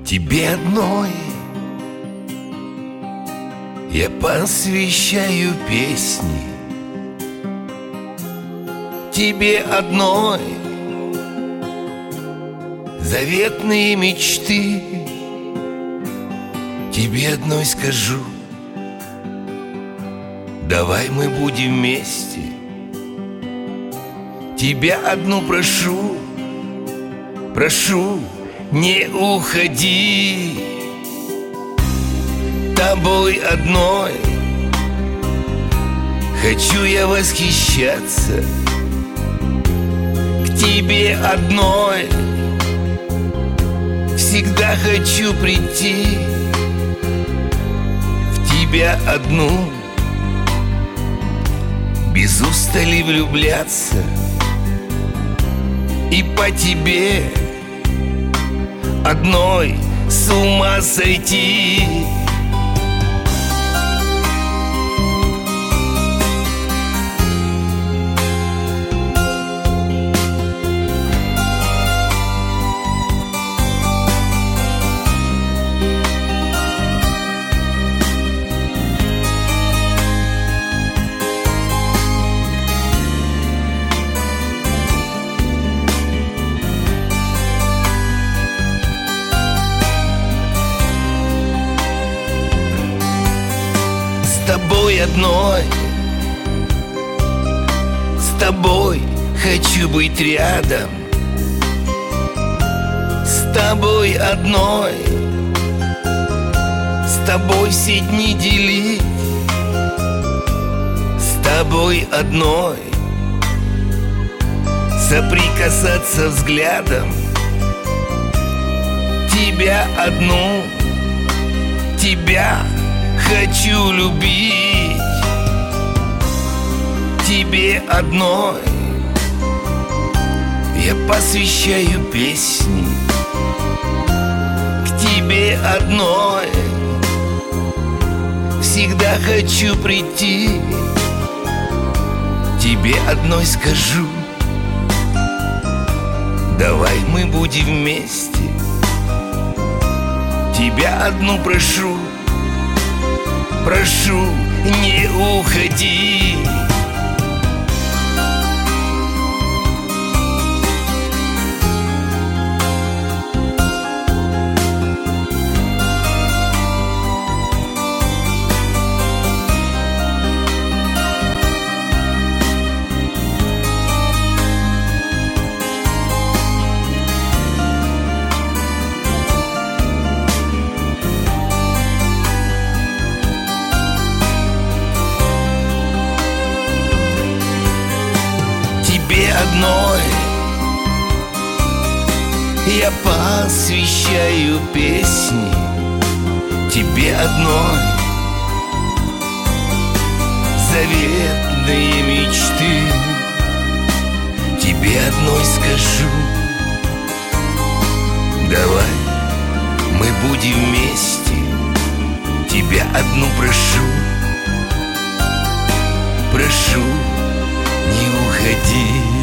Тебе одной я посвящаю песни, тебе одной заветные мечты, тебе одной скажу: давай мы будем вместе. Тебя одну прошу, прошу, не уходи. Тобой одной хочу я восхищаться, к тебе одной всегда хочу прийти, в тебя одну без устали влюбляться и по тебе одной с ума сойти. С тобой одной, с тобой хочу быть рядом, с тобой одной, с тобой все дни делить, с тобой одной соприкасаться взглядом, тебя одну, тебя хочу любить, тебе одной я посвящаю песни, к тебе одной всегда хочу прийти, тебе одной скажу: давай мы будем вместе. Тебя одну прошу, прошу, не уходи. Тебе одной я посвящаю песни, тебе одной заветные мечты, тебе одной скажу: давай мы будем вместе. Тебя одну прошу, прошу, не уходи.